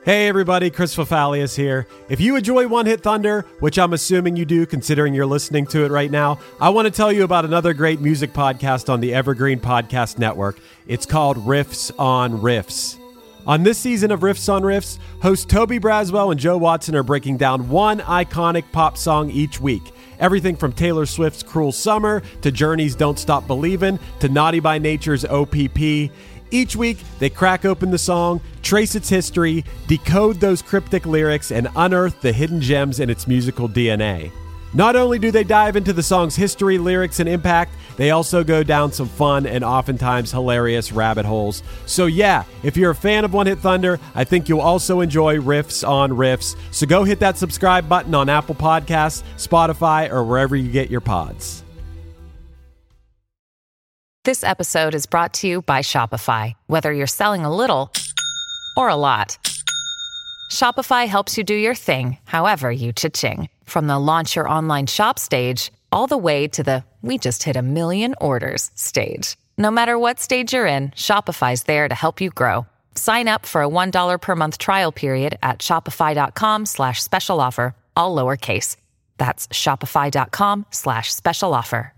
Hey everybody, Chris Fafalius here. If you enjoy One Hit Thunder, which I'm assuming you do considering you're listening to it right now, I want to tell you about another great music podcast on the Evergreen Podcast Network. It's called Riffs on Riffs. On this season of Riffs on Riffs, hosts Toby Braswell and Joe Watson are breaking down one iconic pop song each week. Everything from Taylor Swift's Cruel Summer to Journey's Don't Stop Believin' to Naughty by Nature's OPP. Each week, they crack open the song, trace its history, decode those cryptic lyrics, and unearth the hidden gems in its musical DNA. Not only do they dive into the song's history, lyrics, and impact, they also go down some fun and oftentimes hilarious rabbit holes. So yeah, if you're a fan of One Hit Thunder, I think you'll also enjoy Riffs on Riffs. So go hit that subscribe button on Apple Podcasts, Spotify, or wherever you get your pods. This episode is brought to you by Shopify. Whether you're selling a little or a lot, Shopify helps you do your thing, however you cha-ching. From the launch your online shop stage, all the way to the we just hit 1 million orders stage. No matter what stage you're in, Shopify's there to help you grow. Sign up for a $1 per month trial period at shopify.com/special offer, all lowercase. That's shopify.com/special offer.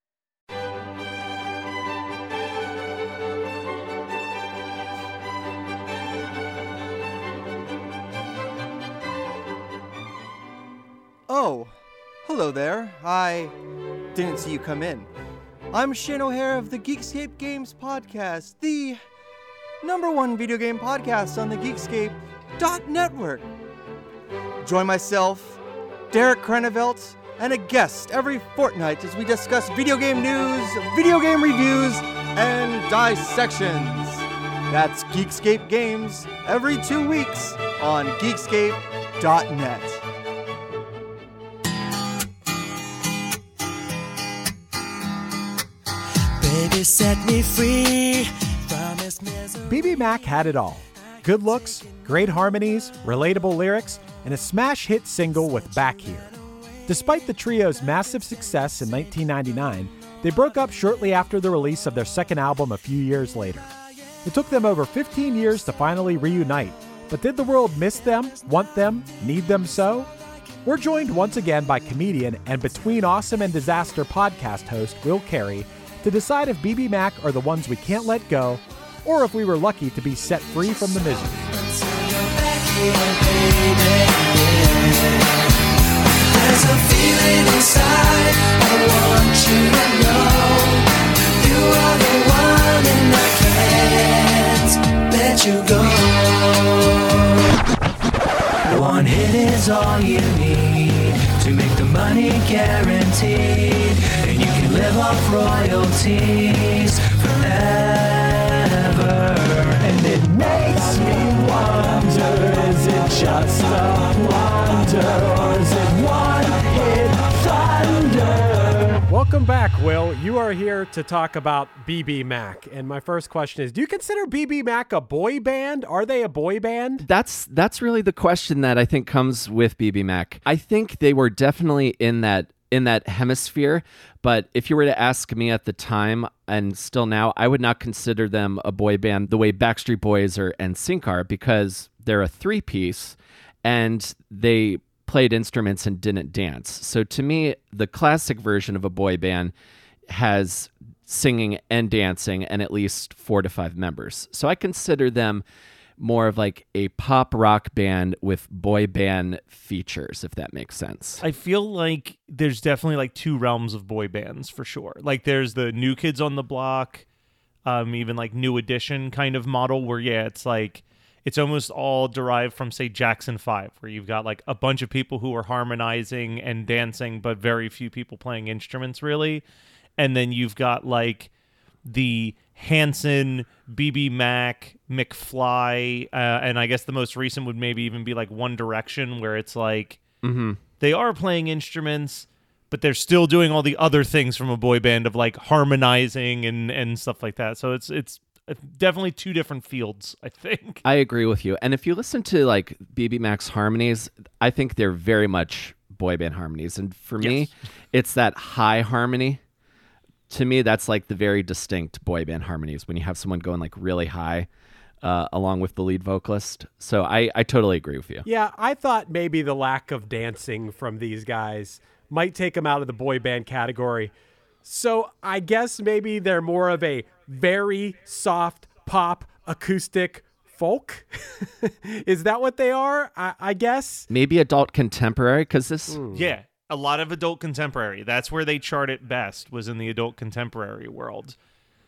Oh, hello there. I didn't see you come in. I'm Shane O'Hare of the Geekscape Games Podcast, the #1 video game podcast on the Geekscape.network. Join myself, Derek Krenevelt, and a guest every fortnight as we discuss video game news, video game reviews, and dissections. That's Geekscape Games every 2 weeks on Geekscape.net. Baby, set me free from this misery. BBMak had it all. Good looks, great harmonies, relatable lyrics, and a smash hit single with Back Here. Despite the trio's massive success in 1999, they broke up shortly after the release of their second album a few years later. It took them over 15 years to finally reunite, but did the world miss them, want them, need them so? We're joined once again by comedian and Between Awesome and Disaster podcast host Will Carey to decide if BBMak are the ones we can't let go, or if we were lucky to be set free from the misery. There's a feeling inside, I want you to know. You are the one and I can't let you go. One hit is all you need to make the money guaranteed, and you can live off royalties forever. And it makes me wonder, is it just a wonder, or is it one hit thunder? Welcome back, Will. You are here to talk about BBMak, and my first question is, do you consider BBMak a boy band? Are they a boy band? That's really the question that I think comes with BBMak. I think they were definitely in that hemisphere, but if you were to ask me at the time and still now, I would not consider them a boy band the way Backstreet Boys or NSYNC are, because they're a three-piece and they played instruments and didn't dance. So to me, the classic version of a boy band has singing and dancing and at least 4 to 5 members. So I consider them more of like a pop rock band with boy band features, if that makes sense. I feel like there's definitely like 2 realms of boy bands for sure. Like there's the New Kids on the Block, even like New Edition kind of model where, yeah, it's like, it's almost all derived from, say, Jackson 5, where you've got like a bunch of people who are harmonizing and dancing, but very few people playing instruments really. And then you've got like the Hanson, BBMak, McFly, and I guess the most recent would maybe even be like One Direction, where it's like they are playing instruments, but they're still doing all the other things from a boy band of like harmonizing and stuff like that. So it's definitely 2 different fields, I think. I agree with you. And if you listen to like BBMak's harmonies, I think they're very much boy band harmonies. And for me, it's that high harmony. To me, that's like the very distinct boy band harmonies when you have someone going like really high. along with the lead vocalist. So I totally agree with you. Yeah, I thought maybe the lack of dancing from these guys might take them out of the boy band category. So I guess maybe they're more of a very soft pop acoustic folk. Is that what they are? I guess. Maybe adult contemporary, because this... Yeah, a lot of adult contemporary. That's where they chart it best, was in the adult contemporary world.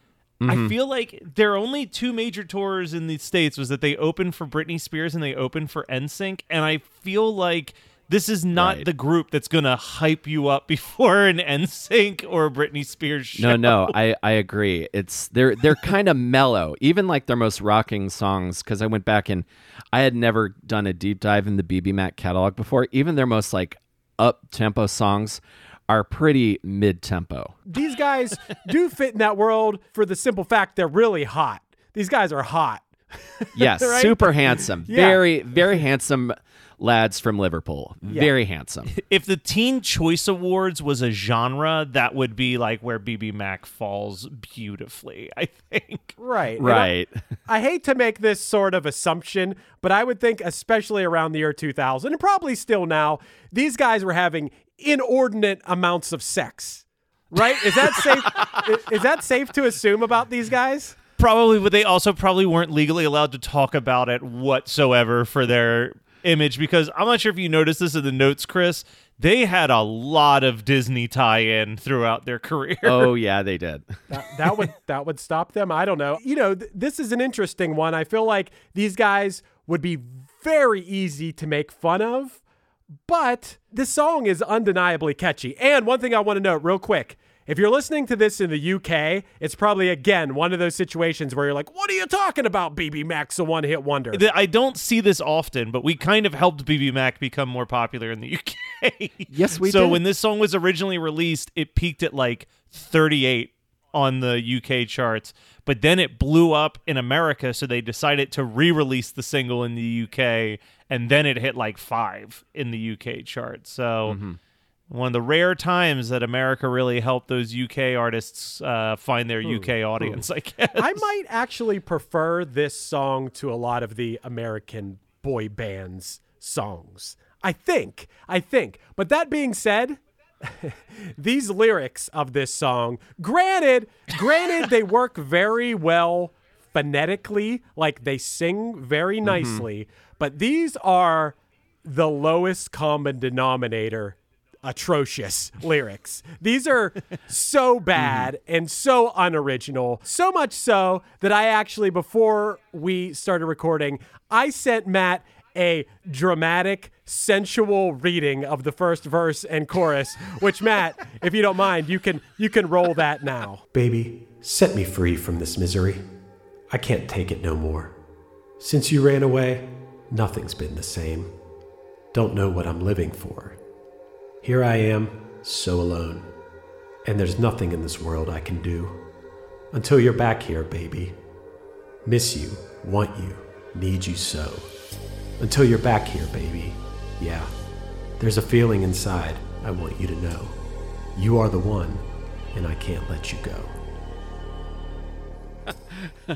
I feel like their only two major tours in the States was that they opened for Britney Spears and they opened for NSYNC, and I feel like this is not the group that's going to hype you up before an NSYNC or a Britney Spears show. No, I agree. They're kind of mellow, even like their most rocking songs, because I went back and I had never done a deep dive in the BB Mac catalog before. Even their most like up-tempo songs are pretty mid-tempo. These guys do fit in that world for the simple fact they're really hot. These guys are hot. Yes, right? super handsome. Yeah. Very, very handsome lads from Liverpool. Yeah. Very handsome. If the Teen Choice Awards was a genre, that would be like where BB Mac falls beautifully, I think. Right. Right. I hate to make this sort of assumption, but I would think, especially around the year 2000, and probably still now, these guys were having inordinate amounts of sex. Right? Is that safe? Is that safe to assume about these guys? Probably, but they also probably weren't legally allowed to talk about it whatsoever for their image, because I'm not sure if you noticed this in the notes, Chris. They had a lot of Disney tie-in throughout their career. Oh yeah, they did. That would stop them. I don't know. You know, this is an interesting one. I feel like these guys would be very easy to make fun of, but this song is undeniably catchy. And one thing I want to note real quick. If you're listening to this in the UK, it's probably, again, one of those situations where you're like, what are you talking about, BB Mac's a one-hit wonder? I don't see this often, but we kind of helped BB Mac become more popular in the UK. Yes, we So did. when this song was originally released, it peaked at like 38 on the UK charts, but then it blew up in America, so they decided to re-release the single in the UK, and then it hit like 5 in the UK chart. So... One of the rare times that America really helped those UK artists find their UK audience, I guess. I might actually prefer this song to a lot of the American boy bands' songs. I think. But that being said, these lyrics of this song, granted, they work very well phonetically, like they sing very nicely, but these are the lowest common denominator atrocious lyrics. These are so bad and so unoriginal, so much so that I actually, before we started recording, I sent Matt a dramatic, sensual reading of the first verse and chorus, which, Matt, if you don't mind, you can roll that now. Baby, set me free from this misery. I can't take it no more. Since you ran away, nothing's been the same. Don't know what I'm living for. Here I am, so alone, and there's nothing in this world I can do. Until you're back here, baby. Miss you, want you, need you so. Until you're back here, baby. Yeah, there's a feeling inside I want you to know. You are the one, and I can't let you go.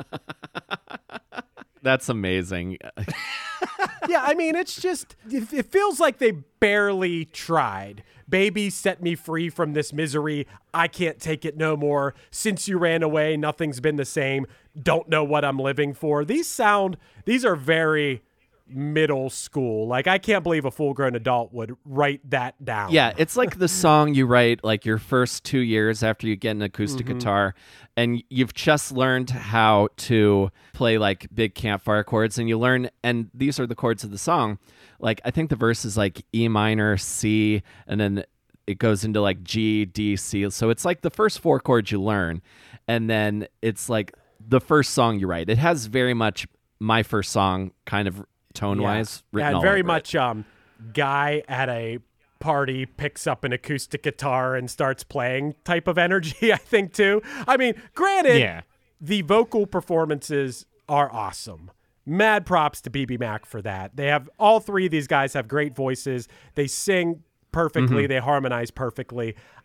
That's amazing. Yeah, I mean, it's just, it feels like they barely tried. Baby, set me free from this misery. I can't take it no more. Since you ran away, nothing's been the same. Don't know what I'm living for. These are very middle school. Like, I can't believe a full-grown adult would write that down. Yeah, it's like the song you write like your first 2 years after you get an acoustic guitar, and you've just learned how to play like big campfire chords, and you learn, and these are the chords of the song. Like, I think the verse is like E minor, C, and then it goes into like G, D, C. So it's like the first 4 chords you learn, and then it's like the first song you write. It has very much My First Song kind of tone-wise written and all very over much guy at a party picks up an acoustic guitar and starts playing type of energy, I think, too. I mean, granted, the vocal performances are awesome. Mad props to BB Mac for that. They have, all three of these guys have great voices. They sing perfectly. They harmonize perfectly.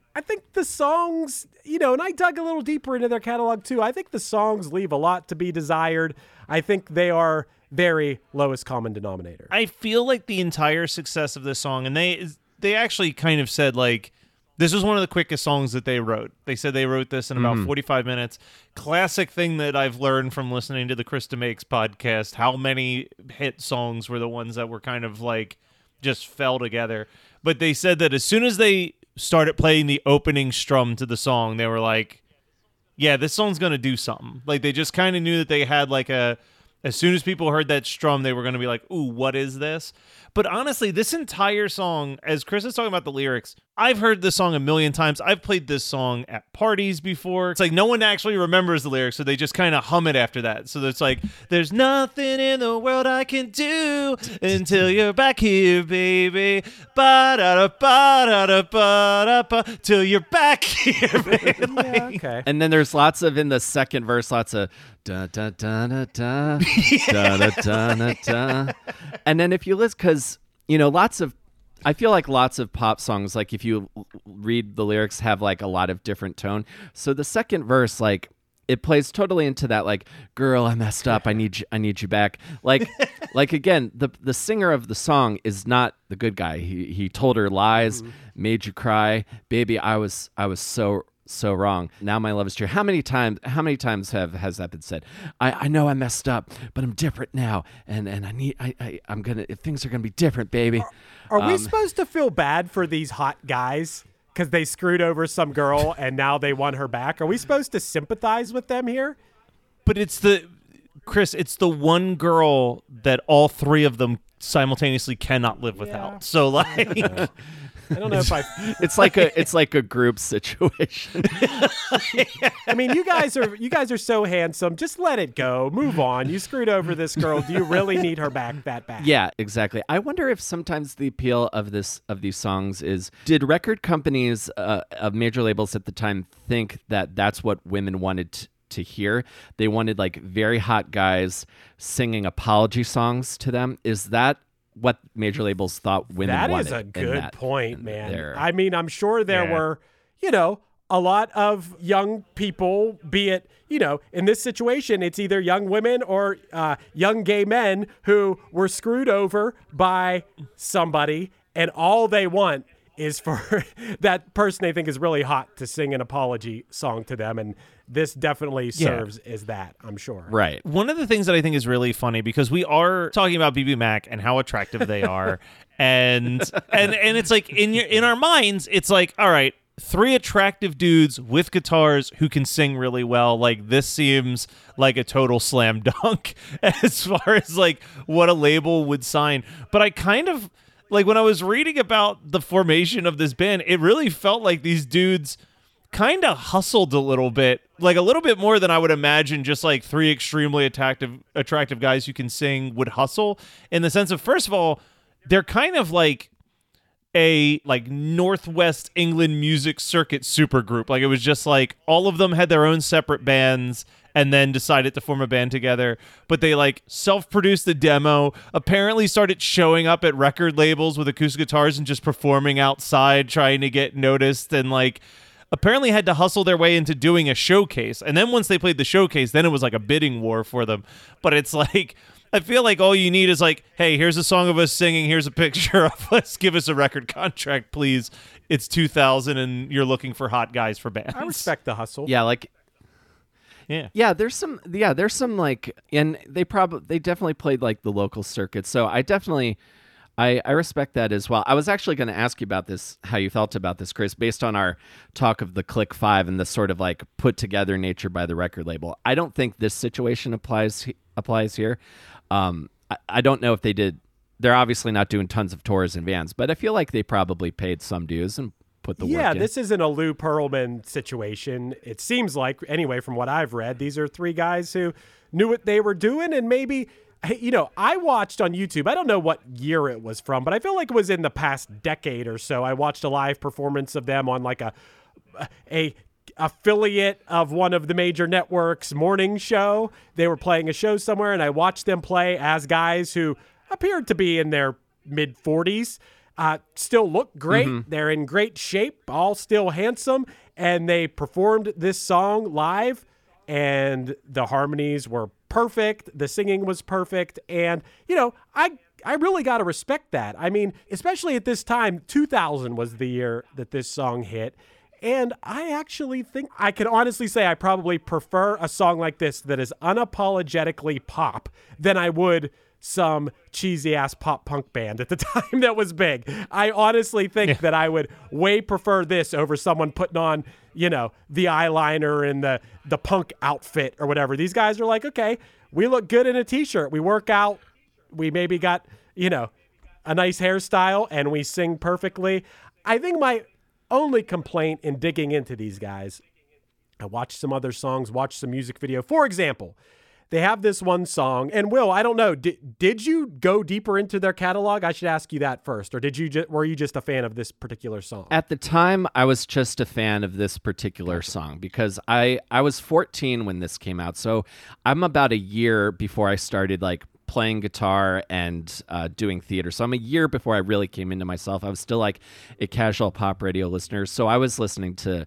I think the songs, and I dug a little deeper into their catalog too. I think the songs leave a lot to be desired. I think they are very lowest common denominator. I feel like the entire success of this song, and they actually kind of said, like, this was one of the quickest songs that they wrote. They said they wrote this in about 45 minutes. Classic thing that I've learned from listening to the Krista Makes podcast, how many hit songs were the ones that were kind of like just fell together. But they said that as soon as they started playing the opening strum to the song, they were like, yeah, this song's going to do something. Like, they just kind of knew that they had like as soon as people heard that strum, they were going to be like, ooh, what is this? But honestly, this entire song, as Chris is talking about the lyrics, I've heard this song a million times. I've played this song at parties before. It's like no one actually remembers the lyrics, so they just kind of hum it after that. So it's like, there's nothing in the world I can do until you're back here, baby. Ba-da-da-ba-da-da-ba-da-ba, till you're back here, baby. Yeah, okay. And then there's lots of, in the second verse, lots of da da da da da da da da da. And then if you listen, because I feel like lots of pop songs, like if you read the lyrics, have like a lot of different tone. So the second verse, like, it plays totally into that, like, girl, I messed up, I need you back. Like again, the singer of the song is not the good guy. He told her lies, made you cry, baby. I was so wrong. Now my love is true. How many times has that been said? I know I messed up, but I'm different now, and things are gonna be different, baby. Are we supposed to feel bad for these hot guys because they screwed over some girl and now they want her back? Are we supposed to sympathize with them here? But it's the one girl that all three of them simultaneously cannot live without. So like, I don't know if It's like a group situation. I mean, you guys are so handsome. Just let it go. Move on. You screwed over this girl. Do you really need her back that bad? Yeah, exactly. I wonder if sometimes the appeal of these songs is, did record companies of major labels at the time think that that's what women wanted to hear? They wanted like very hot guys singing apology songs to them. Is that what major labels thought women wanted? That is a good point, man. I mean, I'm sure there were, a lot of young people, be it, in this situation, it's either young women or young gay men who were screwed over by somebody, and all they want is for that person they think is really hot to sing an apology song to them. And this definitely serves as that, I'm sure. Right. One of the things that I think is really funny, because we are talking about BB Mac and how attractive they are, and it's like in our minds, it's like, all right, three attractive dudes with guitars who can sing really well. Like, this seems like a total slam dunk as far as like what a label would sign. But I kind of like, when I was reading about the formation of this band, it really felt like these dudes kind of hustled a little bit, like a little bit more than I would imagine just like three extremely attractive guys who can sing would hustle, in the sense of, first of all, they're kind of like a Northwest England music circuit supergroup. Like, it was just like all of them had their own separate bands and then decided to form a band together. But they like self-produced the demo, apparently started showing up at record labels with acoustic guitars and just performing outside, trying to get noticed, and like apparently had to hustle their way into doing a showcase. And then once they played the showcase, then it was like a bidding war for them. But it's like, I feel like all you need is like, hey, here's a song of us singing, here's a picture of us, give us a record contract, please. It's 2000 and you're looking for hot guys for bands. I respect the hustle. Yeah, like, yeah. There's some like, and they definitely played like the local circuit. So I respect that as well. I was actually going to ask you about this, how you felt about this, Chris, based on our talk of the Click 5 and the sort of like put together nature by the record label. I don't think this situation applies here. I don't know if they did. They're obviously not doing tons of tours in vans, but I feel like they probably paid some dues and put the work in. Yeah, this isn't a Lou Pearlman situation. It seems like, anyway, from what I've read, these are three guys who knew what they were doing, and maybe, I watched on YouTube, I don't know what year it was from, but I feel like it was in the past decade or so. I watched a live performance of them on like a affiliate of one of the major networks' morning show. They were playing a show somewhere, and I watched them play as guys who appeared to be in their mid-40s. still look great. They're in great shape, all still handsome, and they performed this song live, and the harmonies were perfect. The singing was perfect, and, I really got to respect that. I mean, especially at this time, 2000 was the year that this song hit, and I actually think I can honestly say I probably prefer a song like this that is unapologetically pop than I would some cheesy ass pop punk band at the time that was big. I honestly think that I would way prefer this over someone putting on, the eyeliner and the punk outfit or whatever. These guys are like, okay, we look good in a t-shirt. We work out. We maybe got, a nice hairstyle and we sing perfectly. I think my only complaint in digging into these guys, I watched some other songs, watched some music video. For example, they have this one song, and Will, I don't know, did you go deeper into their catalog? I should ask you that first, or were you just a fan of this particular song? At the time, I was just a fan of this particular song because I was 14 when this came out, so I'm about a year before I started playing guitar and doing theater. So I'm a year before I really came into myself. I was still a casual pop radio listener, so I was listening to,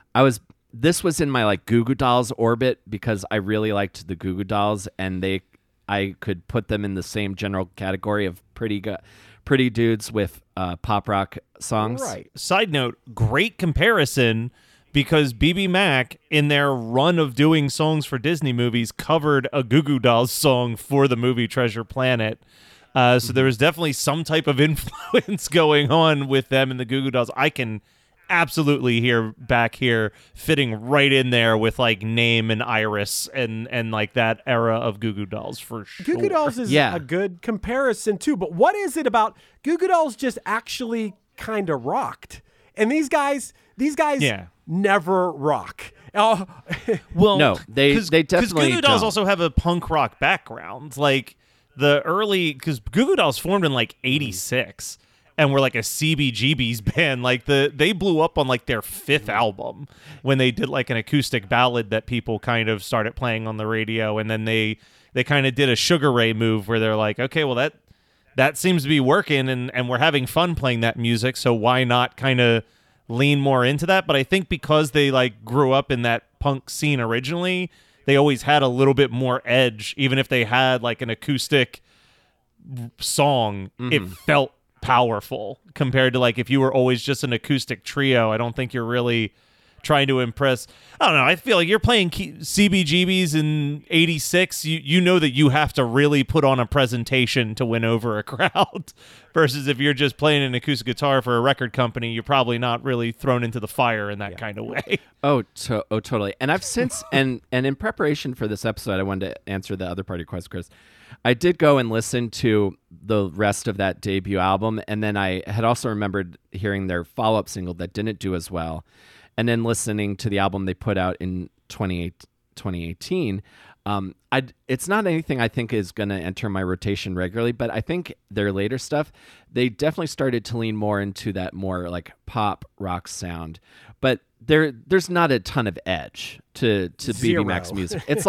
this was in my Goo Goo Dolls orbit because I really liked the Goo Goo Dolls, and I could put them in the same general category of pretty dudes with pop rock songs. Right. Side note, great comparison, because BB Mac, in their run of doing songs for Disney movies, covered a Goo Goo Dolls song for the movie Treasure Planet. So there was definitely some type of influence going on with them and the Goo Goo Dolls. I can absolutely hear back here fitting right in there with Name and Iris and that era of Goo Goo Dolls for sure. Goo Goo Dolls is a good comparison too, but what is it about Goo Goo Dolls just actually kind of rocked? And these guys never rock. Well, no, they definitely because Goo Goo Dolls don't. also have a punk rock background. Because Goo Goo Dolls formed in '86. And were a CBGB's band. They blew up on their fifth album when they did an acoustic ballad that people kind of started playing on the radio, and then they kind of did a Sugar Ray move where they're like, okay, well that seems to be working, and we're having fun playing that music, so why not kind of lean more into that? But I think because they grew up in that punk scene originally, they always had a little bit more edge. Even if they had an acoustic song, it felt powerful compared to if you were always just an acoustic trio. I don't think you're really trying to impress. I don't know. I feel you're playing CBGBs in '86. You know that you have to really put on a presentation to win over a crowd. Versus if you're just playing an acoustic guitar for a record company, you're probably not really thrown into the fire in that kind of way. Oh, totally. And I've since and in preparation for this episode, I wanted to answer the other part of your question, Chris. I did go and listen to the rest of that debut album, and then I had also remembered hearing their follow-up single that didn't do as well, and then listening to the album they put out in 2018. It's not anything I think is going to enter my rotation regularly, but I think their later stuff, they definitely started to lean more into that more pop rock sound, but there's not a ton of edge to BB Mac's music. It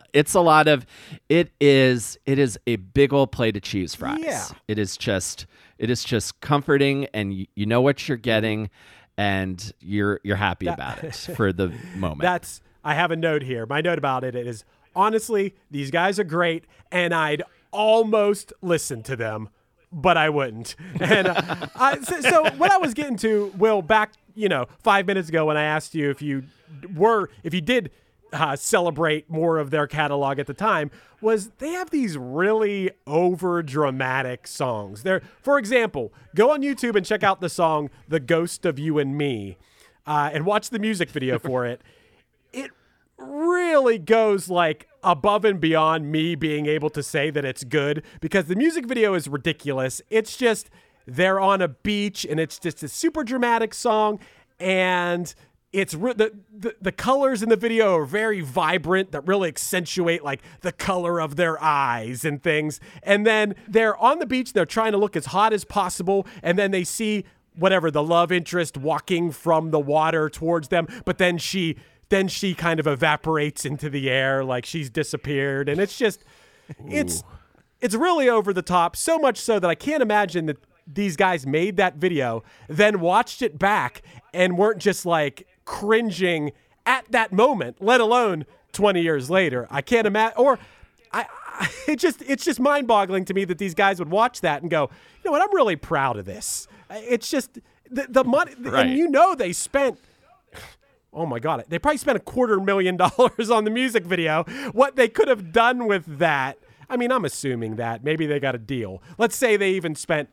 is a big old plate of cheese fries. Yeah. It is just comforting, and you know what you're getting, and you're happy about it for the moment. I have a note here. My note about it is, honestly, these guys are great, and I'd almost listen to them, but I wouldn't. And so what I was getting to, Will, back 5 minutes ago when I asked you if you did celebrate more of their catalog at the time, was they have these really over dramatic songs. For example, go on YouTube and check out the song "The Ghost of You and Me," and watch the music video for it. It really goes above and beyond me being able to say that it's good, because the music video is ridiculous. It's just they're on a beach, and it's just a super dramatic song, and it's the colors in the video are very vibrant, that really accentuate the color of their eyes and things. And then they're on the beach, they're trying to look as hot as possible, and then they see the love interest walking from the water towards them, but then she kind of evaporates into the air she's disappeared, and it's just it's really over the top, so much so that I can't imagine that these guys made that video, then watched it back and weren't just like cringing at that moment, let alone 20 years later. I can't imagine, or it's just mind-boggling to me that these guys would watch that and go, you know what, I'm really proud of this. It's just the money, Right. and they spent, oh my God, they probably spent $250,000 on the music video. What they could have done with that, I mean, I'm assuming that maybe they got a deal. Let's say they even spent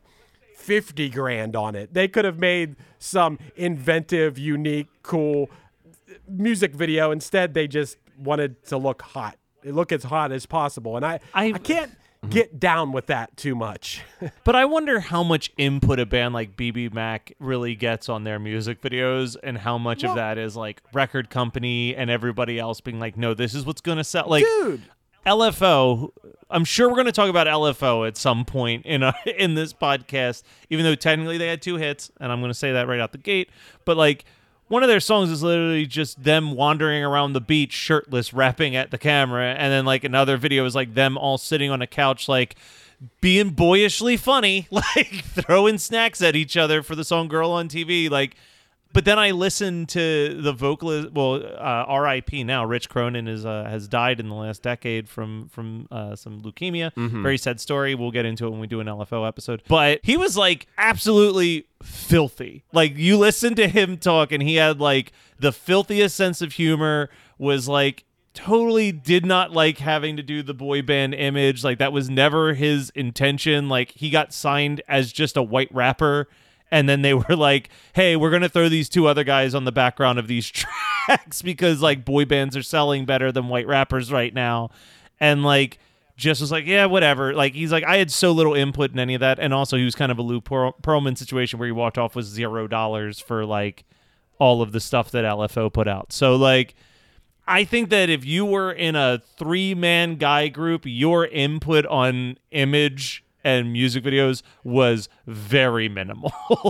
$50,000 on it. They could have made some inventive, unique, cool music video. Instead, they just wanted to look hot. Look as hot as possible. And I can't get down with that too much. But I wonder how much input a band like BBMak really gets on their music videos, and how much of that is like record company and everybody else being like, no, this is what's going to sell. Like, dude, LFO, I'm sure we're going to talk about LFO at some point in this podcast, even though technically they had 2 hits, and I'm going to say that right out the gate. But like, one of their songs is literally just them wandering around the beach shirtless, rapping at the camera, and then like another video is like them all sitting on a couch, like being boyishly funny, like throwing snacks at each other for the song "Girl on TV." Like, but then I listened to the vocalist. Well, R.I.P. now. Rich Cronin has died in the last decade from some leukemia. Very sad story. We'll get into it when we do an LFO episode. But he was like absolutely filthy. Like, you listen to him talk, and he had like the filthiest sense of humor. Was like totally did not like having to do the boy band image. Like, that was never his intention. Like, he got signed as just a white rapper. And then they were like, hey, we're going to throw these 2 other guys on the background of these tracks because like boy bands are selling better than white rappers right now. And like, just was like, yeah, whatever. Like, he's like, I had so little input in any of that. And also he was kind of a Lou Pearlman situation where he walked off with $0 for like all of the stuff that LFO put out. So like, I think that if you were in a 3-man guy group, your input on image and music videos was very minimal.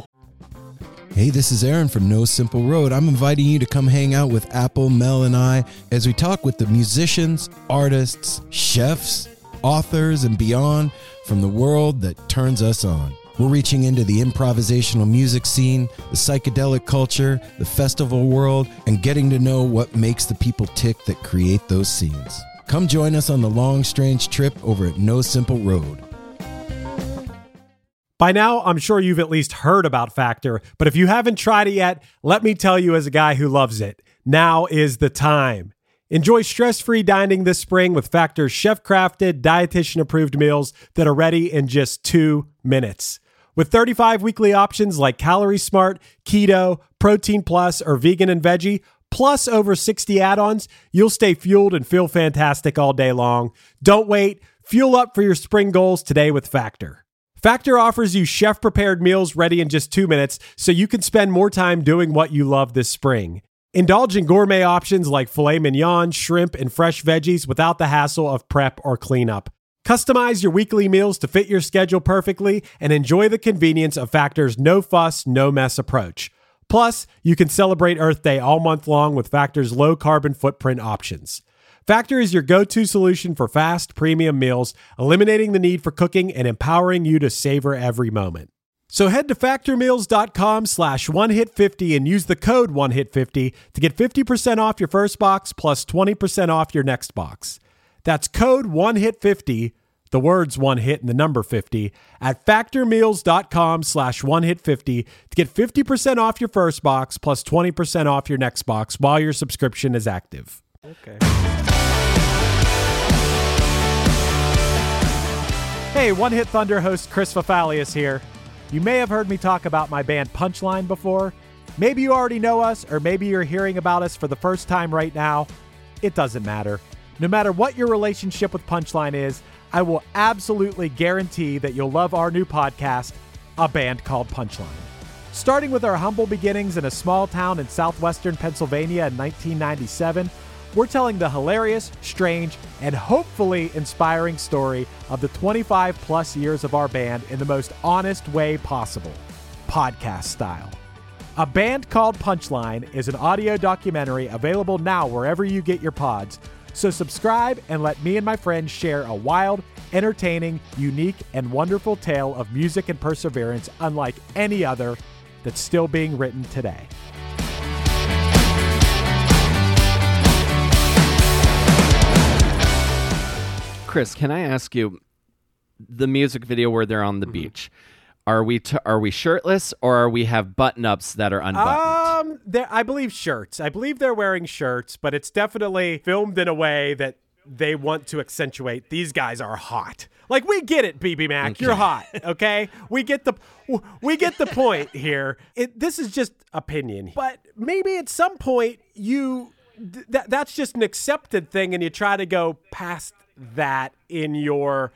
Hey, this is Aaron from No Simple Road. I'm inviting you to come hang out with Apple, Mel, and I as we talk with the musicians, artists, chefs, authors, and beyond from the world that turns us on. We're reaching into the improvisational music scene, the psychedelic culture, the festival world, and getting to know what makes the people tick that create those scenes. Come join us on the long, strange trip over at No Simple Road. By now, I'm sure you've at least heard about Factor, but if you haven't tried it yet, let me tell you as a guy who loves it, now is the time. Enjoy stress-free dining this spring with Factor's chef-crafted, dietitian-approved meals that are ready in just 2 minutes. With 35 weekly options like Calorie Smart, Keto, Protein Plus, or Vegan and Veggie, plus over 60 add-ons, you'll stay fueled and feel fantastic all day long. Don't wait. Fuel up for your spring goals today with Factor. Factor offers you chef-prepared meals ready in just 2 minutes so you can spend more time doing what you love this spring. Indulge in gourmet options like filet mignon, shrimp, and fresh veggies without the hassle of prep or cleanup. Customize your weekly meals to fit your schedule perfectly and enjoy the convenience of Factor's no-fuss, no-mess approach. Plus, you can celebrate Earth Day all month long with Factor's low-carbon footprint options. Factor is your go-to solution for fast, premium meals, eliminating the need for cooking and empowering you to savor every moment. So head to factormeals.com/onehit50 and use the code onehit50 to get 50% off your first box plus 20% off your next box. That's code onehit50, the words one hit and the number 50, at factormeals.com/onehit50 to get 50% off your first box plus 20% off your next box while your subscription is active. Okay. Hey, One Hit Thunder host Chris Fafalius here. You may have heard me talk about my band Punchline before. Maybe you already know us, or maybe you're hearing about us for the first time right now. It doesn't matter. No matter what your relationship with Punchline is, I will absolutely guarantee that you'll love our new podcast, A Band Called Punchline. Starting with our humble beginnings in a small town in southwestern Pennsylvania in 1997, we're telling the hilarious, strange, and hopefully inspiring story of the 25-plus years of our band in the most honest way possible, podcast style. A Band Called Punchline is an audio documentary available now wherever you get your pods, so subscribe and let me and my friends share a wild, entertaining, unique, and wonderful tale of music and perseverance unlike any other that's still being written today. Chris, can I ask you, the music video where they're on the beach, are we shirtless, or we have button-ups that are unbuttoned? I believe shirts. I believe they're wearing shirts, but it's definitely filmed in a way that they want to accentuate these guys are hot. Like, we get it, BB Mac. Okay. You're hot, okay? We get the point here. This is just opinion. But maybe at some point that's just an accepted thing, and you try to go past that in your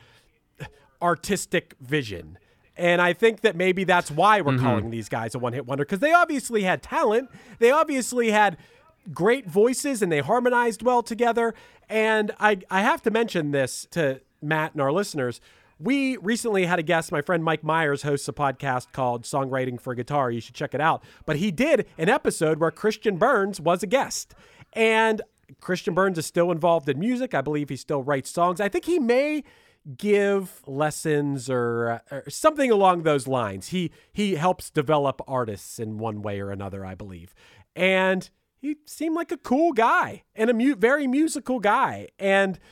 artistic vision. And I think that maybe that's why we're calling these guys a one-hit wonder, because they obviously had talent. They obviously had great voices, and they harmonized well together. And I have to mention this to Matt and our listeners. We recently had a guest. My friend Mike Myers hosts a podcast called Songwriting for Guitar. You should check it out. But he did an episode where Christian Burns was a guest. And Christian Burns is still involved in music. I believe he still writes songs. I think he may give lessons or something along those lines. He helps develop artists in one way or another, I believe. And he seemed like a cool guy and a very musical guy. And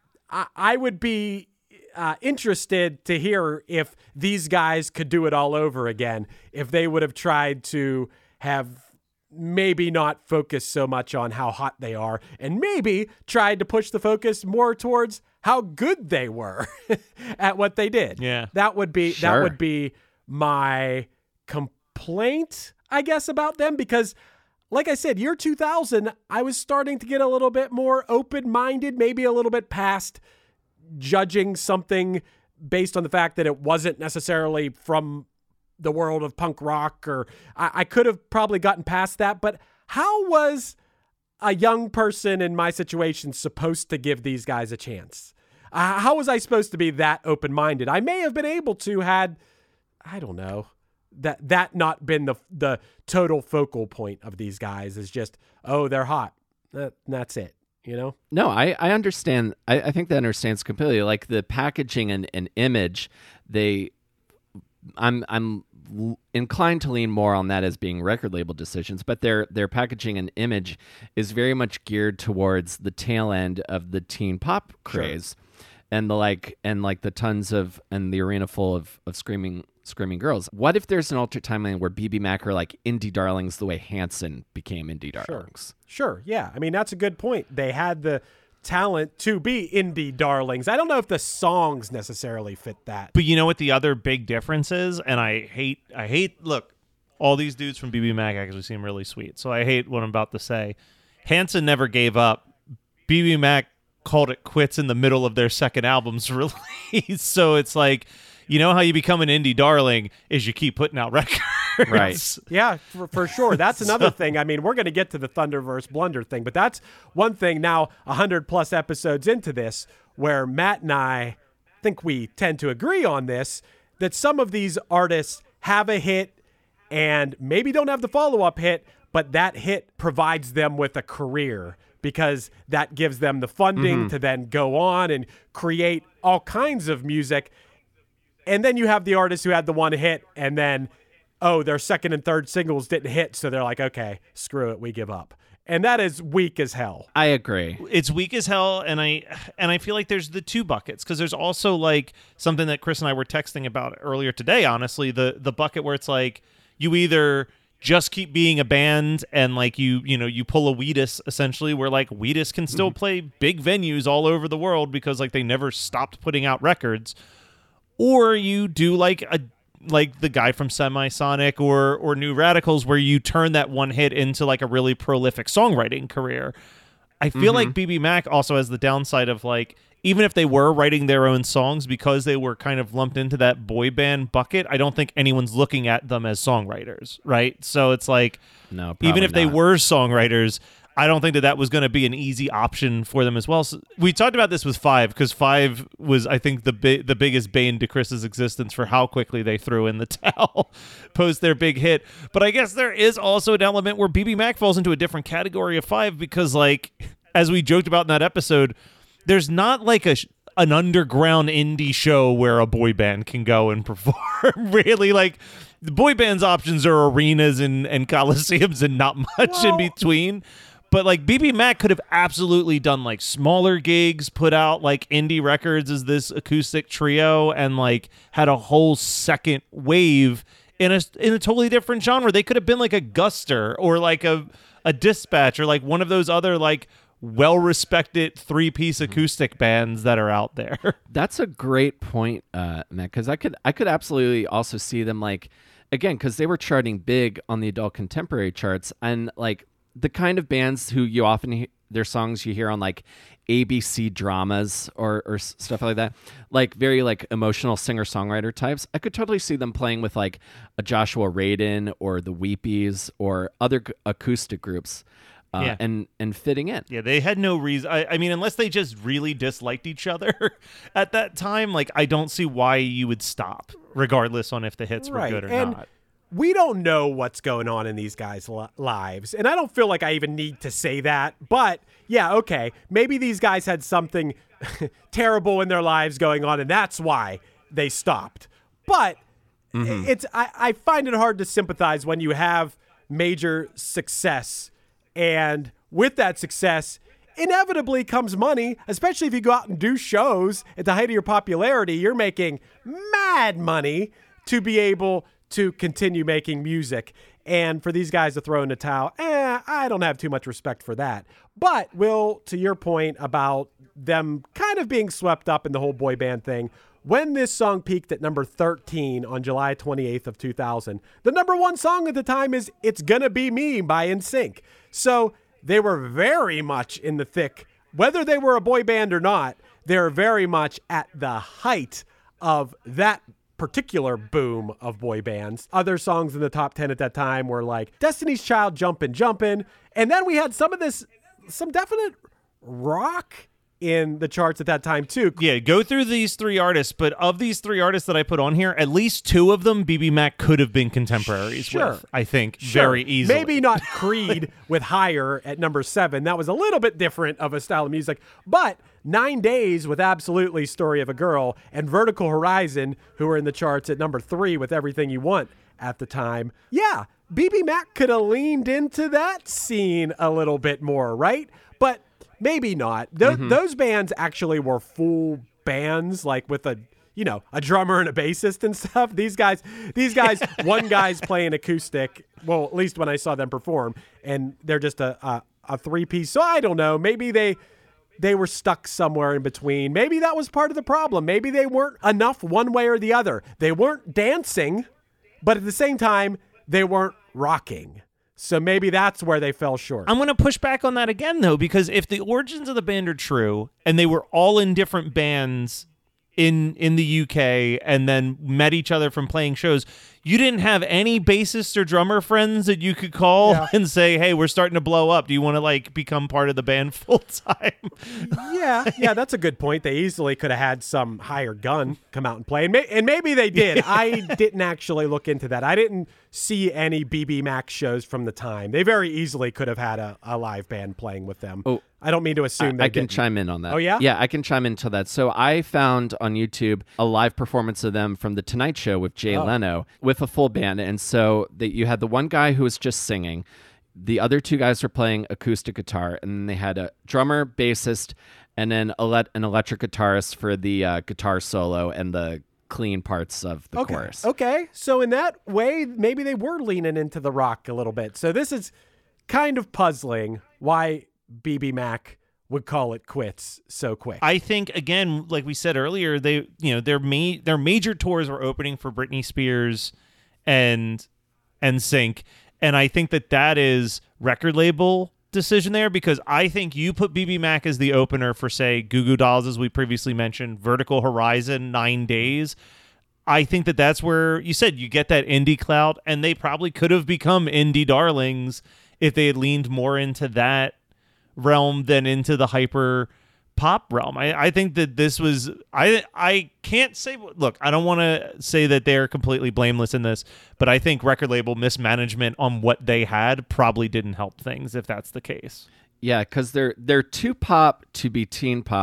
I would be interested to hear if these guys could do it all over again, if they would have tried to have maybe not focus so much on how hot they are, and maybe tried to push the focus more towards how good they were at what they did. Yeah. That would be my complaint, I guess, about them, because like I said, year 2000, I was starting to get a little bit more open-minded, maybe a little bit past judging something based on the fact that it wasn't necessarily from the world of punk rock, or I could have probably gotten past that. But how was a young person in my situation supposed to give these guys a chance? How was I supposed to be that open-minded? I may have been able to had, I don't know, that not been the total focal point of these guys, is just, oh, they're hot. That's it, you know? No, I understand. I think that understands completely. Like the packaging and image, I'm inclined to lean more on that as being record label decisions, but their packaging and image is very much geared towards the tail end of the teen pop craze. Sure. And the tons of, and the arena full of screaming girls. What if there's an alternate timeline where BB Mac are like indie darlings the way Hanson became indie darlings? Sure, yeah. I mean, that's a good point. They had the talent to be indie darlings. I don't know if the songs necessarily fit that. But you know what the other big difference is? And I hate, look, all these dudes from BB Mac actually seem really sweet, so I hate what I'm about to say. Hanson never gave up. BB Mac called it quits in the middle of their second album's release. So it's like, you know how you become an indie darling is you keep putting out records. Right. Yeah, for sure. That's another thing. I mean, we're going to get to the Thunderverse Blunder thing, but that's one thing now 100 plus episodes into this where Matt and I think we tend to agree on this, that some of these artists have a hit and maybe don't have the follow-up hit, but that hit provides them with a career, because that gives them the funding to then go on and create all kinds of music. And then you have the artists who had the one hit and then, their second and third singles didn't hit, so they're like, okay, screw it, we give up. And that is weak as hell. I agree. It's weak as hell, and I feel like there's the two buckets, because there's also like something that Chris and I were texting about earlier today, honestly, the bucket where it's like you either just keep being a band and like you pull a Wheatus, essentially, where like Wheatus can still play big venues all over the world because like they never stopped putting out records, or you do like the guy from Semisonic or New Radicals, where you turn that one hit into like a really prolific songwriting career. I feel like BB Mac also has the downside of like, even if they were writing their own songs, because they were kind of lumped into that boy band bucket, I don't think anyone's looking at them as songwriters, right? So it's like, no, even if not. they were songwriters, I don't think that was going to be an easy option for them as well. So we talked about this with Five, because Five was, I think, the biggest bane to Chris's existence for how quickly they threw in the towel post their big hit. But I guess there is also an element where BB Mac falls into a different category of Five, because, like, as we joked about in that episode, there's not like an underground indie show where a boy band can go and perform. Really, like, the boy band's options are arenas and coliseums and not much in between. But like BB Mac could have absolutely done like smaller gigs, put out like indie records as this acoustic trio, and like had a whole second wave in a totally different genre. They could have been like a Guster or like a Dispatch or like one of those other like well-respected 3-piece acoustic bands that are out there. That's a great point, Matt, because I could absolutely also see them like, again, because they were charting big on the adult contemporary charts, and like the kind of bands who you often their songs you hear on like ABC dramas or stuff like that, like very like emotional singer-songwriter types. I could totally see them playing with like a Joshua Radin or the Weepies or other acoustic groups. And fitting in. Yeah, they had no reason. I mean, unless they just really disliked each other at that time, like, I don't see why you would stop, regardless on if the hits were good or not. We don't know what's going on in these guys' lives, and I don't feel like I even need to say that. But, yeah, okay, maybe these guys had something terrible in their lives going on, and that's why they stopped. But I find it hard to sympathize when you have major success. And with that success, inevitably comes money, especially if you go out and do shows at the height of your popularity. You're making mad money to be able to continue making music. And for these guys to throw in the towel, I don't have too much respect for that. But, Will, to your point about them kind of being swept up in the whole boy band thing, when this song peaked at number 13 on July 28th of 2000, the number one song at the time is It's Gonna Be Me by NSYNC. So they were very much in the thick. Whether they were a boy band or not, they're very much at the height of that particular boom of boy bands. Other songs in the top 10 at that time were like Destiny's Child, Jumpin'. And then we had some definite rock in the charts at that time too. Yeah, go through these 3 artists, but of these 3 artists that I put on here, at least 2 of them BB Mac could have been contemporaries with, I think, very easily. Maybe not Creed with Higher at number 7. That was a little bit different of a style of music, but 9 Days with Absolutely Story of a Girl and Vertical Horizon, who were in the charts at number 3 with Everything You Want at the time. Yeah, BB Mac could have leaned into that scene a little bit more, right? But maybe not. Those bands actually were full bands, like with a drummer and a bassist and stuff. These guys, one guy's playing acoustic. Well, at least when I saw them perform, and they're just a 3-piece. So I don't know. Maybe they were stuck somewhere in between. Maybe that was part of the problem. Maybe they weren't enough one way or the other. They weren't dancing, but at the same time, they weren't rocking. So maybe that's where they fell short. I'm going to push back on that again, though, because if the origins of the band are true and they were all in different bands in the UK and then met each other from playing shows, you didn't have any bassist or drummer friends that you could call and say, hey, we're starting to blow up. Do you want to like become part of the band full time? Yeah, that's a good point. They easily could have had some hired gun come out and play. And maybe they did. I didn't actually look into that. I didn't see any BB Mac shows from the time. They very easily could have had a live band playing with them. Oh, I don't mean to assume I can chime in on that. Oh, yeah? Yeah, I can chime into that. So I found on YouTube a live performance of them from The Tonight Show with Jay Leno with a full band. And so you had the one guy who was just singing. The other 2 guys were playing acoustic guitar. And then they had a drummer, bassist, and then an electric guitarist for the guitar solo and the clean parts of the chorus. Okay, so in that way, maybe they were leaning into the rock a little bit. So this is kind of puzzling why BB Mac would call it quits so quick. I think, again, like we said earlier, their major tours were opening for Britney Spears and NSYNC, and I think that is record label decision there, because I think you put BB Mac as the opener for, say, Goo Goo Dolls, as we previously mentioned, Vertical Horizon, 9 Days. I think that's where you said you get that indie clout, and they probably could have become indie darlings if they had leaned more into that realm than into the hyper pop realm. I think that this was, I can't say, look, I don't want to say that they're completely blameless in this, but I think record label mismanagement on what they had probably didn't help things, if that's the case. Yeah, because they're too pop to be teen pop,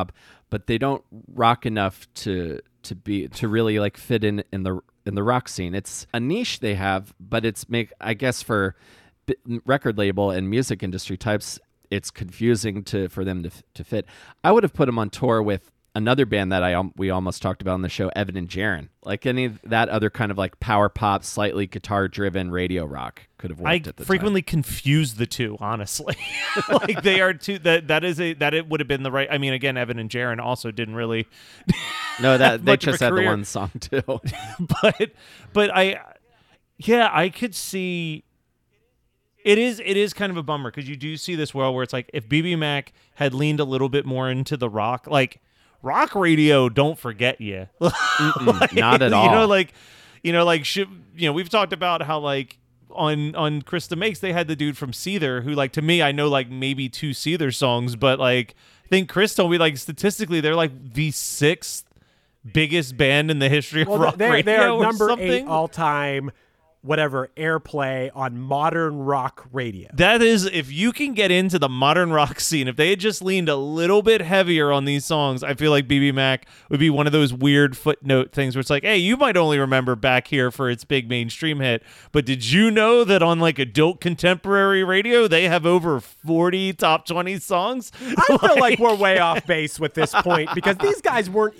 but they don't rock enough to really like fit in the rock scene. It's a niche they have, but I guess for record label and music industry types, it's confusing for them to fit. I would have put them on tour with another band that we almost talked about on the show, Evan and Jaron. Like any of that other kind of like power pop, slightly guitar driven radio rock could have worked at the I frequently confuse the two, honestly. Like they are two it would have been the right. I mean, again, Evan and Jaron also didn't really. No, that they much of just a had the career. one song too. but I could see. It is kind of a bummer because you do see this world where it's like if BB Mac had leaned a little bit more into the rock, like rock radio, don't forget you. Like, not at all. We've talked about how like on Krista Makes they had the dude from Seether who like to me I know like maybe 2 Seether songs, but like I think Chris told me like statistically they're like the 6th biggest band in the history of rock radio. They are or number something. 8 all time. Whatever airplay on modern rock radio. That is, if you can get into the modern rock scene, if they had just leaned a little bit heavier on these songs, I feel like BB Mac would be one of those weird footnote things where it's like, hey, you might only remember Back Here for its big mainstream hit, but did you know that on like adult contemporary radio, they have over 40 top 20 songs? I feel like we're way off base with this point because these guys were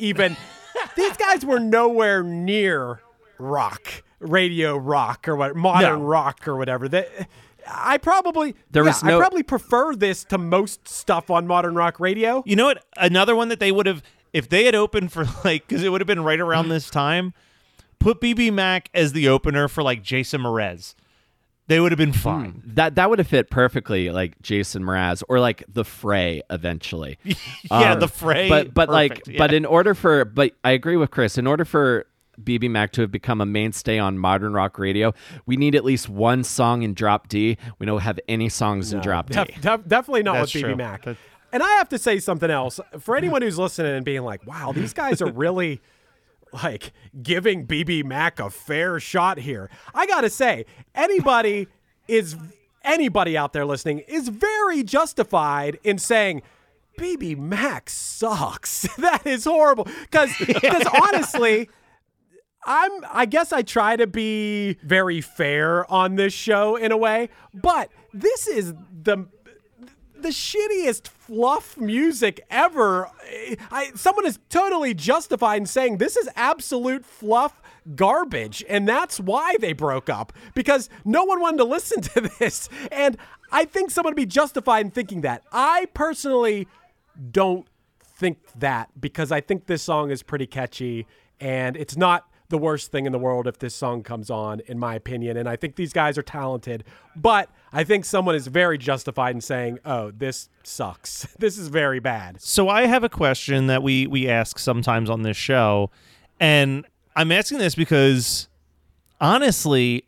nowhere near rock. Radio rock or what, modern rock or whatever. I probably prefer this to most stuff on modern rock radio. You know what? Another one that they would have, if they had opened for like, because it would have been right around this time, put BB Mac as the opener for like Jason Mraz. They would have been fine. That would have fit perfectly, like Jason Mraz or like The Fray eventually. The Fray. But perfect, yeah. But I agree with Chris. In order for BB Mac to have become a mainstay on modern rock radio, we need at least one song in Drop D. We don't have any songs in Drop D. Definitely not That's with BB true. Mac. And I have to say something else. For anyone who's listening and being like, wow, these guys are really like giving BB Mac a fair shot here. I got to say, anybody out there listening is very justified in saying, BB Mac sucks. That is horrible. Because honestly, I guess I try to be very fair on this show in a way, but this is the shittiest fluff music ever. Someone is totally justified in saying this is absolute fluff garbage, and that's why they broke up, because no one wanted to listen to this. And I think someone would be justified in thinking that. I personally don't think that, because I think this song is pretty catchy, and it's not the worst thing in the world if this song comes on, in my opinion. And I think these guys are talented, but I think someone is very justified in saying, oh, this sucks. This is very bad. So I have a question that we ask sometimes on this show, and I'm asking this because honestly,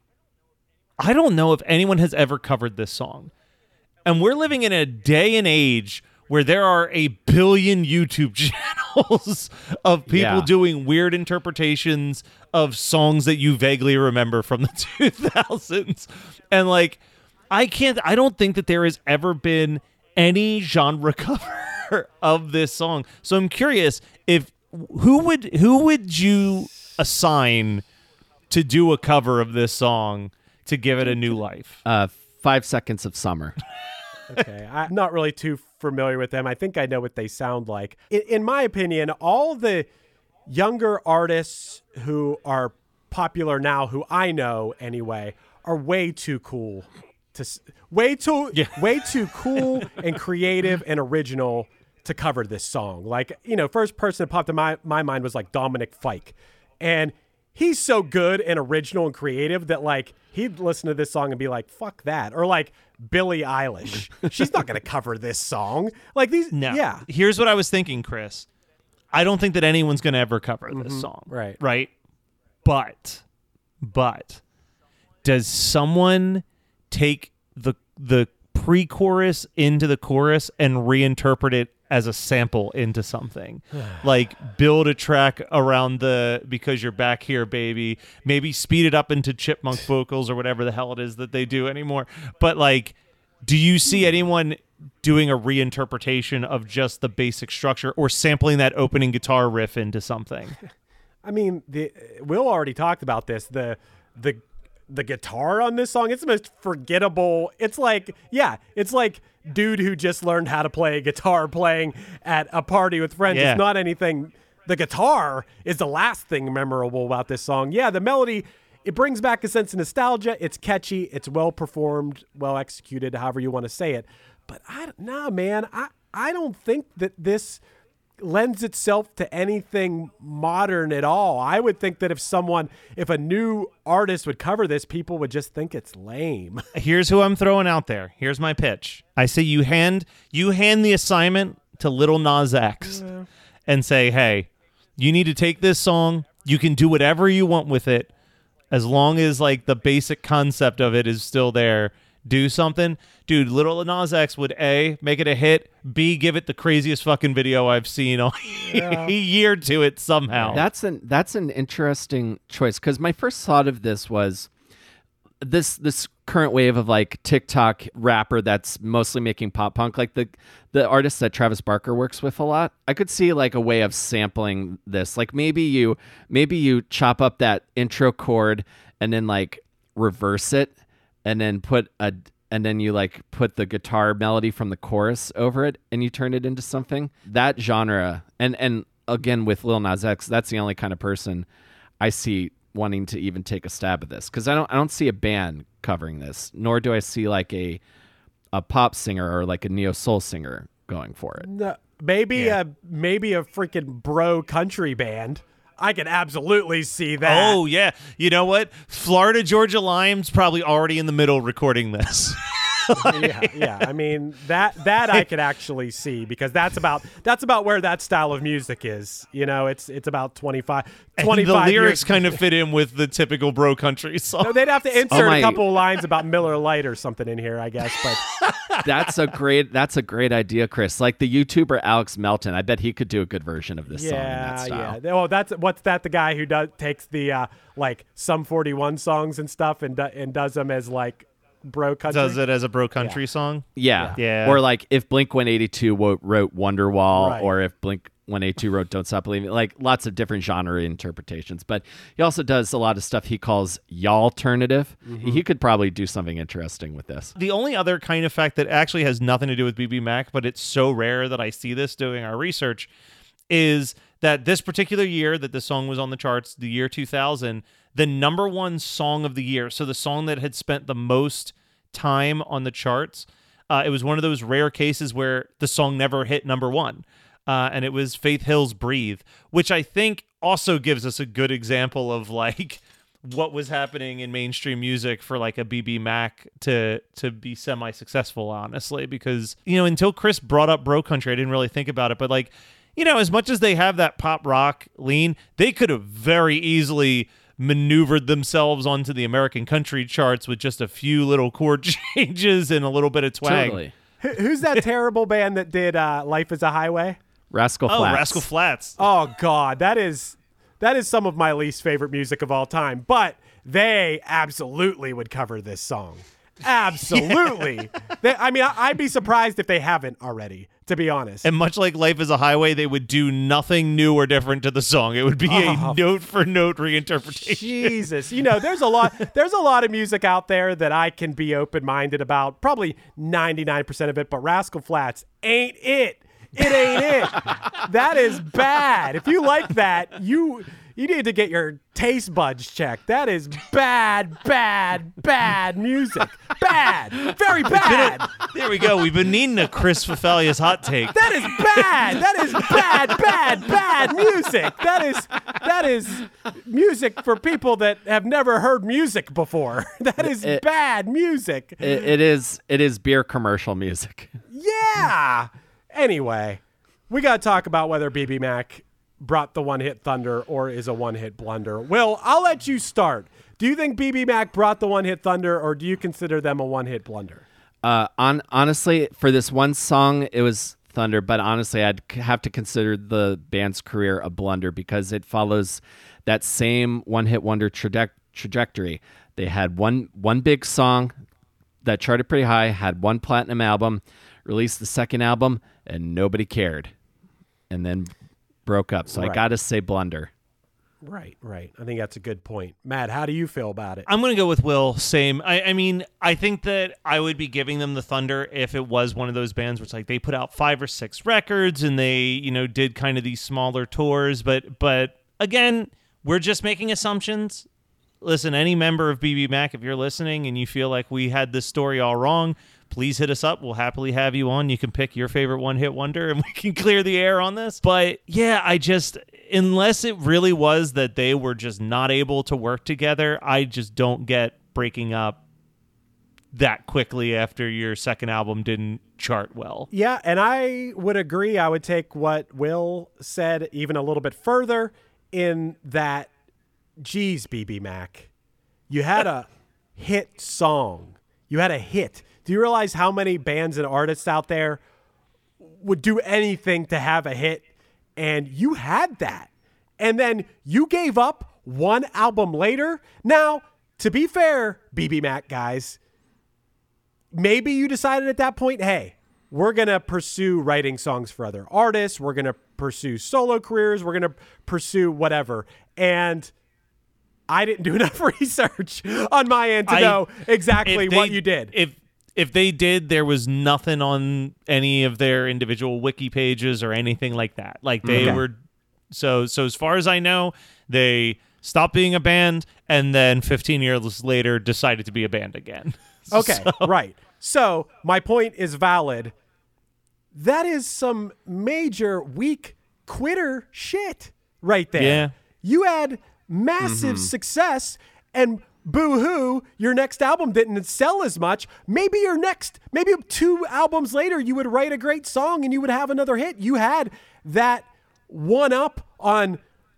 I don't know if anyone has ever covered this song. And we're living in a day and age where there are a billion YouTube channels of people doing weird interpretations of songs that you vaguely remember from the 2000s. And like, I don't think that there has ever been any genre cover of this song. So I'm curious, who would you assign to do a cover of this song to give it a new life? 5 Seconds of Summer. Okay, I'm not really too familiar with them. I think I know what they sound like. In my opinion, all the younger artists who are popular now, who I know anyway, are way too cool way too cool and creative and original to cover this song. Like, first person that popped in my mind was like Dominic Fike, and he's so good and original and creative that like he'd listen to this song and be like, fuck that. Or like Billie Eilish. She's not going to cover this song. Like these. No. Yeah. Here's what I was thinking, Chris. I don't think that anyone's going to ever cover this song. Right. Right. But does someone take the pre-chorus into the chorus and reinterpret it as a sample into something? Like build a track around Because You're Back Here, Baby, maybe speed it up into chipmunk vocals or whatever the hell it is that they do anymore. But like, do you see anyone doing a reinterpretation of just the basic structure or sampling that opening guitar riff into something. I mean, Will already talked about this. The guitar on this song, it's the most forgettable. It's like dude who just learned how to play guitar playing at a party with friends. Yeah. It's not anything. The guitar is the last thing memorable about this song. Yeah, the melody, it brings back a sense of nostalgia. It's catchy. It's well performed, well executed, however you want to say it. But I don't think that this lends itself to anything modern at all. I would think that if a new artist would cover this, people would just think it's lame. Here's who I'm throwing out there. Here's my pitch. I say you hand the assignment to Lil Nas X and say, hey, you need to take this song. You can do whatever you want with it as long as like the basic concept of it is still there. Do something. Dude, Lil Nas X would A, make it a hit, B, give it the craziest fucking video I've seen all year to it somehow. That's an interesting choice, because my first thought of this was this current wave of like TikTok rapper that's mostly making pop punk, like the artist that Travis Barker works with a lot. I could see like a way of sampling this. Like maybe you chop up that intro chord and then like reverse it and then put the guitar melody from the chorus over it and you turn it into something. That genre, and again with Lil Nas X, that's the only kind of person I see wanting to even take a stab at this, because I don't see a band covering this, nor do I see like a pop singer or like a neo soul singer going for it. No, maybe a freaking bro country band. I can absolutely see that. Oh yeah, you know what? Florida Georgia Lime's probably already in the middle recording this. Yeah. I mean that I could actually see, because that's about where that style of music is. You know, it's about 25 the lyrics years. kind of fit in with the typical bro country song. No, they'd have to insert a couple of lines about Miller Lite or something in here, I guess. But that's a great idea, Chris. Like the YouTuber Alex Melton, I bet he could do a good version of this song in that style. Yeah. Oh, the guy who takes the like Sum 41 songs and stuff and does them as like bro country. Does it as a bro country song? Yeah. Or like if Blink-182 wrote Wonderwall, Right. or if Blink-182 wrote Don't Stop Believing, like lots of different genre interpretations. But he also does a lot of stuff he calls y'alternative. He could probably do something interesting with this. The only other kind of fact that actually has nothing to do with BB Mac, but it's so rare that I see this doing our research, is that this particular year that the song was on the charts, the year 2000, the number one song of the year, so the song that had spent the most time on the charts, it was one of those rare cases where the song never hit number one, and it was Faith Hill's Breathe, which I think also gives us a good example of like what was happening in mainstream music for like a BB Mac to be semi-successful, honestly, because, you know, until Chris brought up bro country, I didn't really think about it, but like, you know, as much as they have that pop rock lean, they could have very easily maneuvered themselves onto the American country charts with just a few little chord changes and a little bit of twang. Totally. Who's that terrible band that did Life is a Highway? Rascal Flatts. Oh, Rascal Flatts. Oh God, that is some of my least favorite music of all time. But they absolutely would cover this song. Absolutely. I'd be surprised if they haven't already, to be honest. And much like Life is a Highway, they would do nothing new or different to the song. It would be a note-for-note reinterpretation. Jesus. You know, there's a lot of music out there that I can be open-minded about, probably 99% of it, but Rascal Flatts ain't it. It ain't it. That is bad. If you like that, you need to get your taste buds checked. That is bad music. Bad. Very bad. There we go. We've been needing a Chris Fafalius hot take. That is bad. That is bad music. That is music for people that have never heard music before. That is bad music. It is beer commercial music. Yeah. Anyway, we got to talk about whether BB Mac brought the one-hit thunder or is a one-hit blunder. Will, I'll let you start. Do you think BB Mac brought the one-hit thunder, or do you consider them a one-hit blunder? Honestly, for this one song, it was thunder, but honestly, I'd have to consider the band's career a blunder because it follows that same one-hit wonder trajectory. They had one big song that charted pretty high, had one platinum album, released the second album, and nobody cared, and then broke up. So I got to say Blunder. Right. I think that's a good point. Matt, how do you feel about it? I'm going to go with Will. Same. I mean, I think that I would be giving them the thunder if it was one of those bands where it's like they put out 5 or 6 records and they, did kind of these smaller tours. But again, we're just making assumptions. Listen, any member of BB Mac, if you're listening and you feel like we had this story all wrong, please hit us up. We'll happily have you on. You can pick your favorite one-hit wonder and we can clear the air on this. But yeah, unless it really was that they were just not able to work together, I just don't get breaking up that quickly after your second album didn't chart well. Yeah, and I would agree. I would take what Will said even a little bit further in that, geez, BB Mac, you had a hit song. You had a hit. Do you realize how many bands and artists out there would do anything to have a hit? And you had that. And then you gave up one album later. Now, to be fair, BB Mac guys, maybe you decided at that point, hey, we're going to pursue writing songs for other artists. We're going to pursue solo careers. We're going to pursue whatever. And I didn't do enough research on my end to know exactly what you did. If they did, there was nothing on any of their individual wiki pages or anything like that. Like they were, so as far as I know, they stopped being a band and then 15 years later decided to be a band again. Okay, right. So my point is valid. That is some major weak quitter shit right there. Yeah. You had massive success and boo-hoo, your next album didn't sell as much. Maybe 2 albums later, you would write a great song and you would have another hit. You had that one up on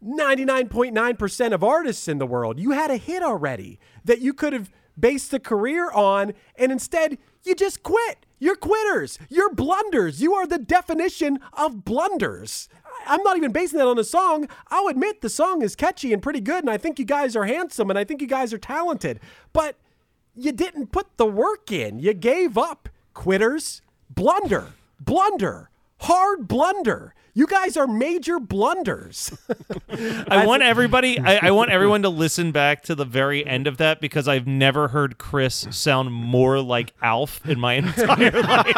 99.9% of artists in the world. You had a hit already that you could have based a career on, and instead, you just quit. You're quitters. You're blunders. You are the definition of blunders. I'm not even basing that on a song. I'll admit the song is catchy and pretty good, and I think you guys are handsome, and I think you guys are talented. But you didn't put the work in. You gave up. Quitters. Blunder. Hard blunder. You guys are major blunders. I want everyone to listen back to the very end of that because I've never heard Chris sound more like Alf in my entire life.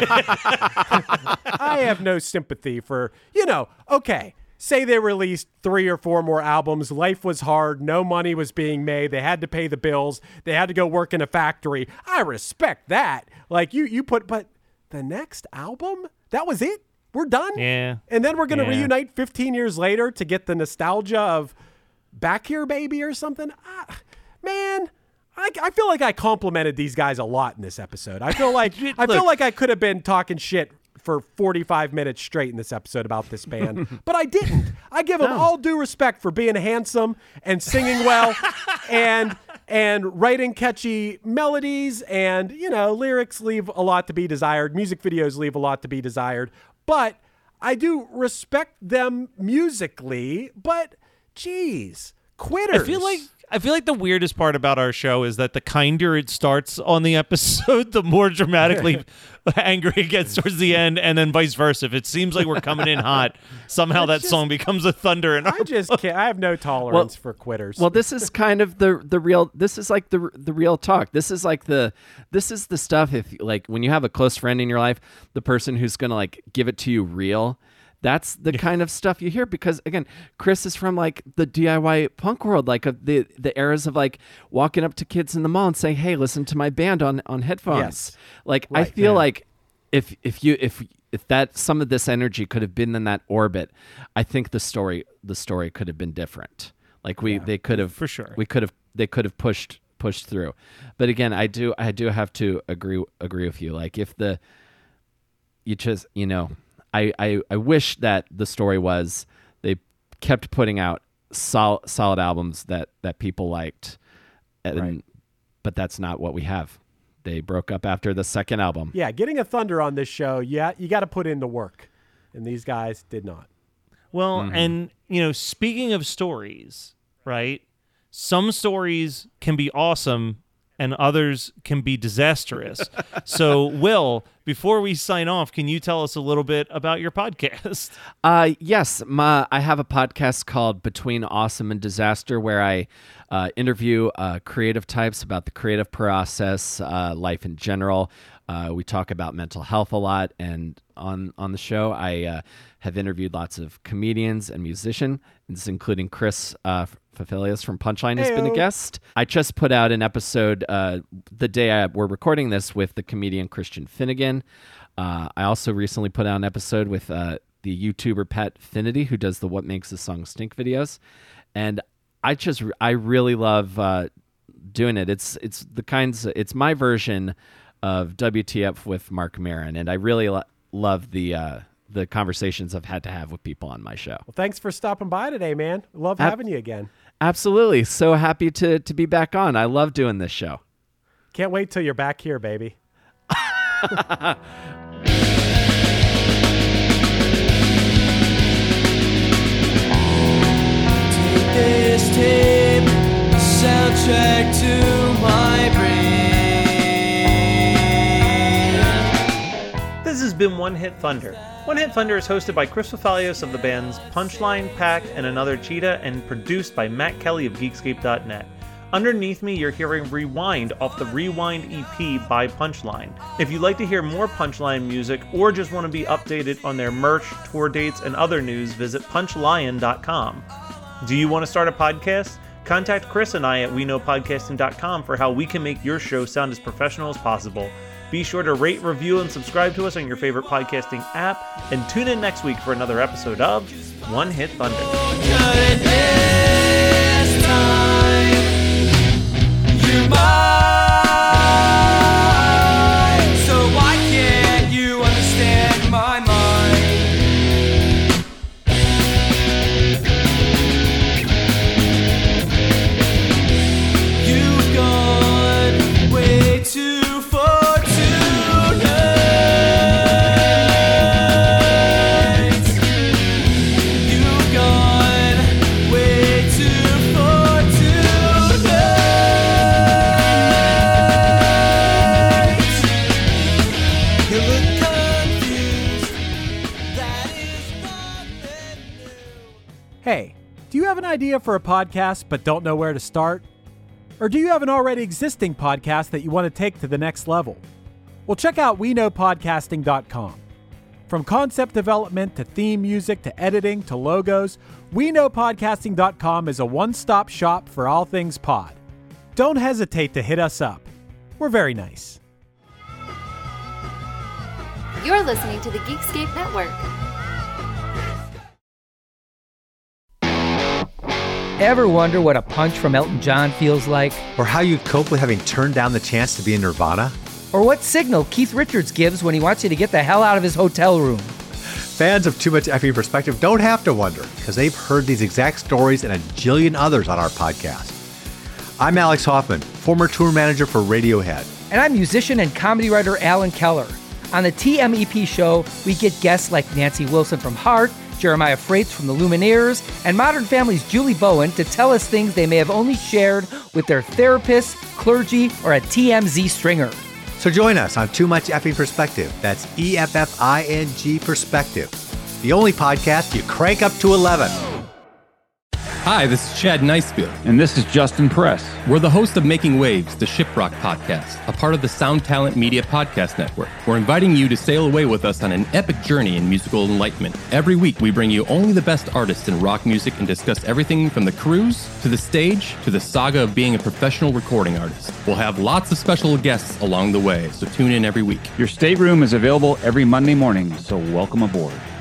I have no sympathy for, okay, say they released 3 or 4 more albums. Life was hard. No money was being made. They had to pay the bills. They had to go work in a factory. I respect that. Like but the next album, that was it? We're done? Yeah. And then we're going to reunite 15 years later to get the nostalgia of Back Here Baby or something? Man, I feel like I complimented these guys a lot in this episode. I feel like I could have been talking shit for 45 minutes straight in this episode about this band, but I didn't. I give them all due respect for being handsome and singing well and writing catchy melodies, and lyrics leave a lot to be desired. Music videos leave a lot to be desired. But I do respect them musically, but geez, quitters. I feel like the weirdest part about our show is that the kinder it starts on the episode, the more dramatically angry it gets towards the end, and then vice versa. If it seems like we're coming in hot, somehow that song becomes a thunder. And I have no tolerance for quitters. Well, this is kind of the real. This is like the real talk. This is the stuff. If like when you have a close friend in your life, the person who's gonna like give it to you real. That's the kind of stuff you hear because, again, Chris is from, like, the DIY punk world, like the eras of, like, walking up to kids in the mall and saying, hey, listen to my band on headphones. Yes. Like, right, I feel like if that some of this energy could have been in that orbit, I think the story could have been different. Like, they could have, for sure. They could have pushed through. But, again, I do have to agree with you. Like, if I wish that the story was they kept putting out solid albums that people liked, but that's not what we have. They broke up after the second album. Yeah, getting a thunder on this show, you got to put in the work, and these guys did not. Well, and speaking of stories, right? Some stories can be awesome, and others can be disastrous. So, Will, before we sign off, can you tell us a little bit about your podcast? Yes, I have a podcast called Between Awesome and Disaster, where I interview creative types about the creative process, life in general. We talk about mental health a lot, and on the show, I have interviewed lots of comedians and musicians, including Chris Fafilius from Punchline has been a guest. I just put out an episode the day we're recording this with the comedian Christian Finnegan. I also recently put out an episode with the YouTuber Pat Finity, who does the What Makes a Song Stink videos, and I really love doing it. It's my version of WTF with Mark Maron, and I really love the conversations I've had to have with people on my show. Well, thanks for stopping by today, man. Love having you again. Absolutely. So happy to be back on. I love doing this show. Can't wait till you're back here, baby. This tape, soundtrack to my brain. This has been One Hit Thunder. One Hit Thunder is hosted by Chris Fafalios of the bands Punchline, Pack, and Another Cheetah, and produced by Matt Kelly of Geekscape.net. Underneath me, you're hearing Rewind off the Rewind EP by Punchline. If you'd like to hear more Punchline music, or just want to be updated on their merch, tour dates, and other news, visit punchlion.com. Do you want to start a podcast? Contact Chris and I at WeKnowPodcasting.com for how we can make your show sound as professional as possible. Be sure to rate, review, and subscribe to us on your favorite podcasting app, and tune in next week for another episode of One Hit Thunder. So why can't you understand my mind? You've gone way too far tonight. You've gone way too far tonight. You look confused. That is nothing new. Hey, do you have an idea for a podcast but don't know where to start? Or do you have an already existing podcast that you want to take to the next level? Well, check out WeKnowPodcasting.com. From concept development to theme music to editing to logos, WeKnowPodcasting.com is a one-stop shop for all things pod. Don't hesitate to hit us up. We're very nice. You're listening to the Geekscape Network. Ever wonder what a punch from Elton John feels like? Or how you'd cope with having turned down the chance to be in Nirvana? Or what signal Keith Richards gives when he wants you to get the hell out of his hotel room? Fans of Too Much Effing Perspective don't have to wonder, because they've heard these exact stories and a jillion others on our podcast. I'm Alex Hoffman, former tour manager for Radiohead. And I'm musician and comedy writer Alan Keller. On the TMEP show, we get guests like Nancy Wilson from Heart, Jeremiah Freites from the Lumineers, and Modern Family's Julie Bowen to tell us things they may have only shared with their therapist, clergy, or a TMZ stringer. So join us on Too Much Effing Perspective. That's EFFING Perspective. The only podcast you crank up to 11. Hi, this is Chad Nicefield. And this is Justin Press. We're the host of Making Waves, the Shiprock podcast, a part of the Sound Talent Media Podcast Network. We're inviting you to sail away with us on an epic journey in musical enlightenment. Every week, we bring you only the best artists in rock music and discuss everything from the cruise, to the stage, to the saga of being a professional recording artist. We'll have lots of special guests along the way, so tune in every week. Your stateroom is available every Monday morning, so welcome aboard.